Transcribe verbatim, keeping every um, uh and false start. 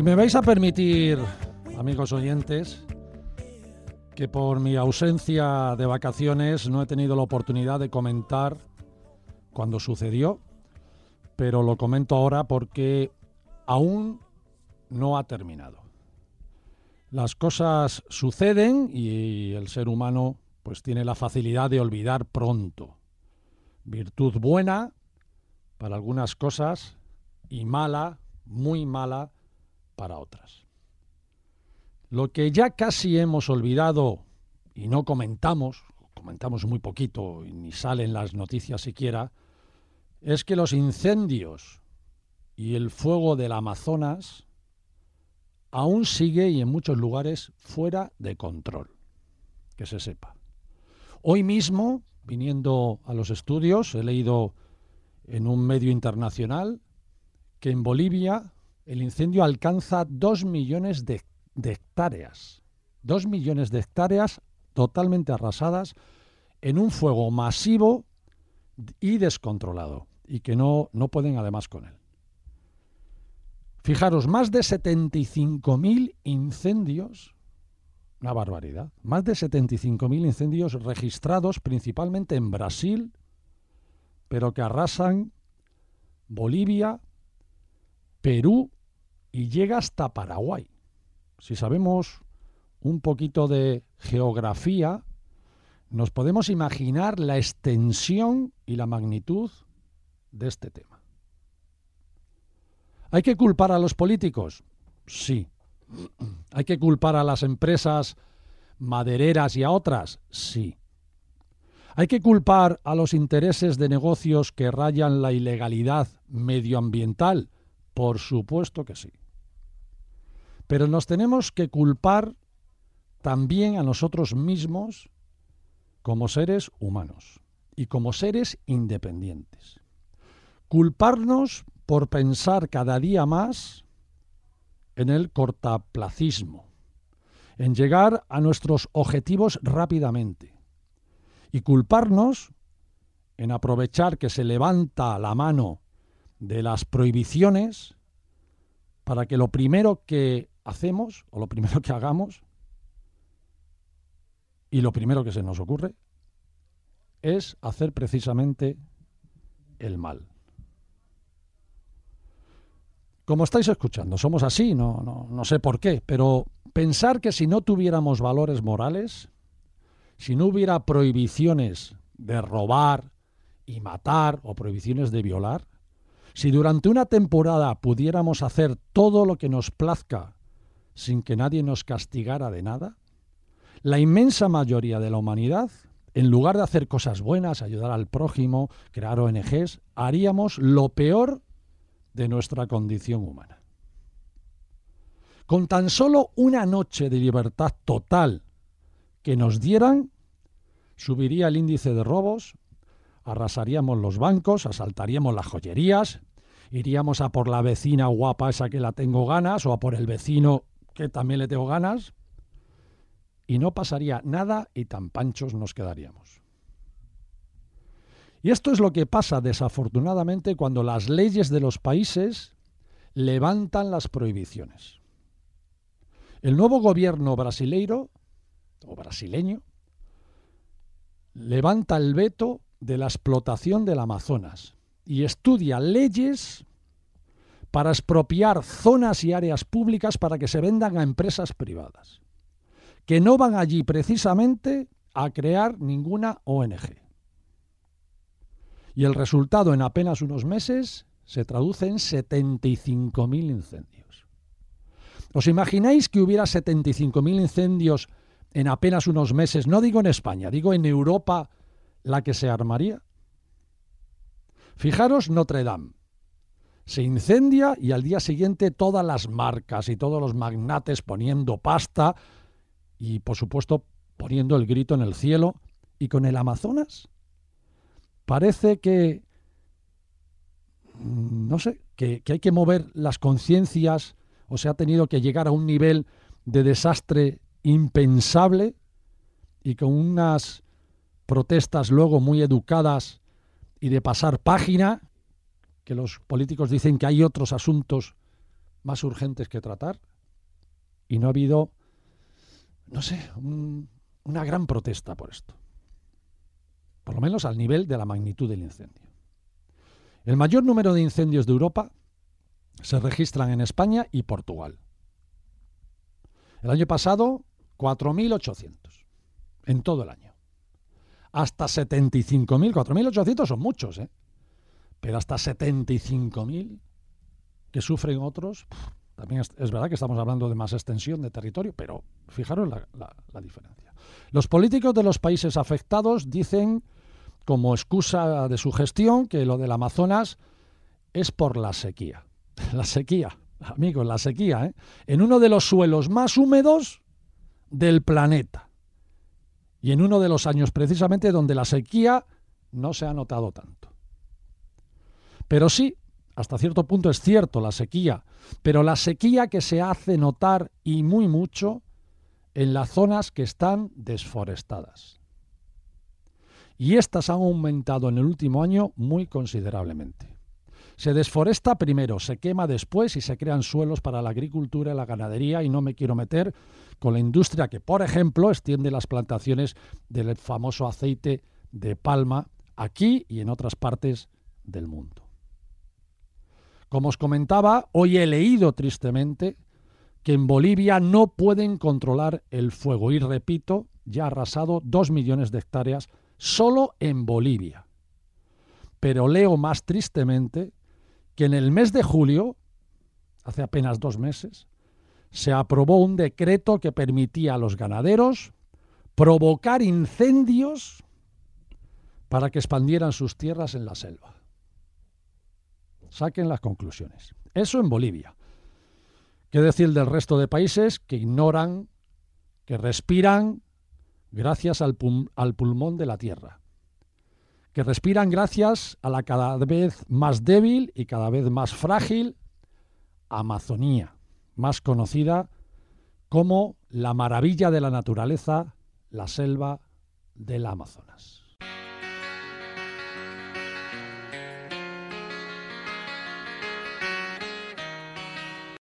Y me vais a permitir, amigos oyentes, que por mi ausencia de vacaciones no he tenido la oportunidad de comentar cuando sucedió, pero lo comento ahora porque aún no ha terminado. Las cosas suceden y el ser humano pues tiene la facilidad de olvidar pronto. Virtud buena para algunas cosas y mala, muy mala, para otras. Lo que ya casi hemos olvidado y no comentamos, comentamos muy poquito y ni salen las noticias siquiera, es que los incendios y el fuego del Amazonas aún sigue y en muchos lugares fuera de control, que se sepa. Hoy mismo, viniendo a los estudios, he leído en un medio internacional que en Bolivia el incendio alcanza dos millones de, de hectáreas. Dos millones de hectáreas totalmente arrasadas en un fuego masivo y descontrolado, y que no, no pueden además con él. Fijaros, más de setenta y cinco mil incendios, una barbaridad, más de setenta y cinco mil incendios registrados principalmente en Brasil, pero que arrasan Bolivia, Perú y llega hasta Paraguay. Si sabemos un poquito de geografía, nos podemos imaginar la extensión y la magnitud de este tema. ¿Hay que culpar a los políticos? Sí. ¿Hay que culpar a las empresas madereras y a otras? Sí. ¿Hay que culpar a los intereses de negocios que rayan la ilegalidad medioambiental? Por supuesto que sí. Pero nos tenemos que culpar también a nosotros mismos como seres humanos y como seres independientes. Culparnos por pensar cada día más en el cortoplacismo, en llegar a nuestros objetivos rápidamente, y culparnos en aprovechar que se levanta la mano de las prohibiciones para que lo primero que hacemos o lo primero que hagamos y lo primero que se nos ocurre es hacer precisamente el mal. Como estáis escuchando, somos así, no, no, no sé por qué, pero pensar que si no tuviéramos valores morales, si no hubiera prohibiciones de robar y matar o prohibiciones de violar, si durante una temporada pudiéramos hacer todo lo que nos plazca sin que nadie nos castigara de nada, la inmensa mayoría de la humanidad, en lugar de hacer cosas buenas, ayudar al prójimo, crear O N Ges, haríamos lo peor de nuestra condición humana. Con tan solo una noche de libertad total que nos dieran, subiría el índice de robos, arrasaríamos los bancos, asaltaríamos las joyerías, iríamos a por la vecina guapa esa que la tengo ganas o a por el vecino que también le tengo ganas y no pasaría nada y tan panchos nos quedaríamos. Y esto es lo que pasa desafortunadamente cuando las leyes de los países levantan las prohibiciones. El nuevo gobierno brasileiro o brasileño levanta el veto de la explotación del Amazonas y estudia leyes para expropiar zonas y áreas públicas para que se vendan a empresas privadas, que no van allí precisamente a crear ninguna O N Ge. Y el resultado en apenas unos meses se traduce en setenta y cinco mil incendios. ¿Os imagináis que hubiera setenta y cinco mil incendios en apenas unos meses? No digo en España, digo en Europa, la que se armaría. Fijaros Notre Dame. Se incendia y al día siguiente todas las marcas y todos los magnates poniendo pasta y, por supuesto, poniendo el grito en el cielo. ¿Y con el Amazonas? Parece que, no sé, que, que hay que mover las conciencias o se ha tenido que llegar a un nivel de desastre impensable y con unas protestas luego muy educadas y de pasar página, que los políticos dicen que hay otros asuntos más urgentes que tratar y no ha habido, no sé, un, una gran protesta por esto. Por lo menos al nivel de la magnitud del incendio. El mayor número de incendios de Europa se registran en España y Portugal. El año pasado, cuatro mil ochocientos en todo el año. Hasta setenta y cinco mil, cuatro mil ochocientos son muchos, ¿eh? Pero hasta setenta y cinco mil que sufren otros. También es, es verdad que estamos hablando de más extensión de territorio, pero fijaros la, la, la diferencia. Los políticos de los países afectados dicen, como excusa de su gestión, que lo del Amazonas es por la sequía. La sequía, amigos, la sequía, ¿eh? En uno de los suelos más húmedos del planeta. Y en uno de los años precisamente donde la sequía no se ha notado tanto. Pero sí, hasta cierto punto es cierto la sequía, pero la sequía que se hace notar y muy mucho en las zonas que están desforestadas. Y estas han aumentado en el último año muy considerablemente. Se desforesta primero, se quema después y se crean suelos para la agricultura y la ganadería, y no me quiero meter con la industria que, por ejemplo, extiende las plantaciones del famoso aceite de palma aquí y en otras partes del mundo. Como os comentaba, hoy he leído tristemente que en Bolivia no pueden controlar el fuego y, repito, ya ha arrasado dos millones de hectáreas solo en Bolivia. Pero leo más tristemente que en el mes de julio, hace apenas dos meses, se aprobó un decreto que permitía a los ganaderos provocar incendios para que expandieran sus tierras en la selva. Saquen las conclusiones. Eso en Bolivia. ¿Qué decir del resto de países que ignoran, que respiran gracias al, pul- al pulmón de la tierra? Que respiran gracias a la cada vez más débil y cada vez más frágil Amazonía, más conocida como la maravilla de la naturaleza, la selva del Amazonas.